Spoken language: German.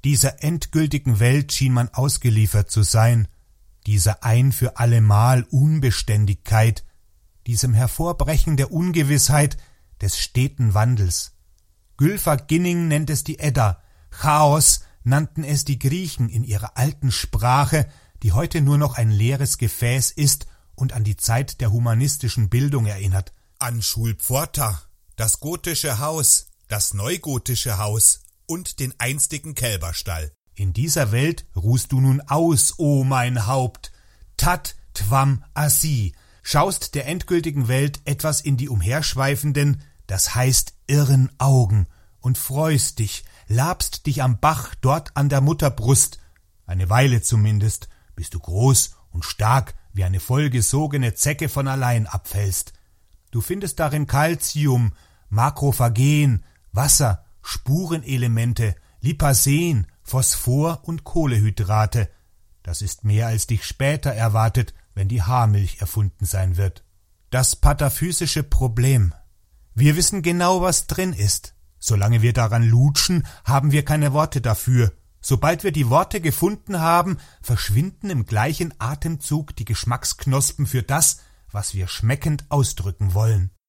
Dieser endgültigen Welt schien man ausgeliefert zu sein, dieser ein für allemal Unbeständigkeit, diesem Hervorbrechen der Ungewissheit, des steten Wandels. Gylfa Ginning nennt es die Edda, Chaos nannten es die Griechen in ihrer alten Sprache, die heute nur noch ein leeres Gefäß ist und an die Zeit der humanistischen Bildung erinnert. An Schulpforta, das gotische Haus, das neugotische Haus und den einstigen Kälberstall. In dieser Welt ruhst du nun aus, o mein Haupt, tat tvam asi, schaust der endgültigen Welt etwas in die umherschweifenden, das heißt irren Augen, und freust dich, labst dich am Bach dort an der Mutterbrust, eine Weile zumindest, bis du groß und stark wie eine vollgesogene Zecke von allein abfällst. Du findest darin Calcium, Makrophagen, Wasser, Spurenelemente, Lipasen, Phosphor und Kohlehydrate. Das ist mehr, als dich später erwartet, wenn die Haarmilch erfunden sein wird. Das pataphysische Problem. Wir wissen genau, was drin ist. Solange wir daran lutschen, haben wir keine Worte dafür. Sobald wir die Worte gefunden haben, verschwinden im gleichen Atemzug die Geschmacksknospen für das, was wir schmeckend ausdrücken wollen.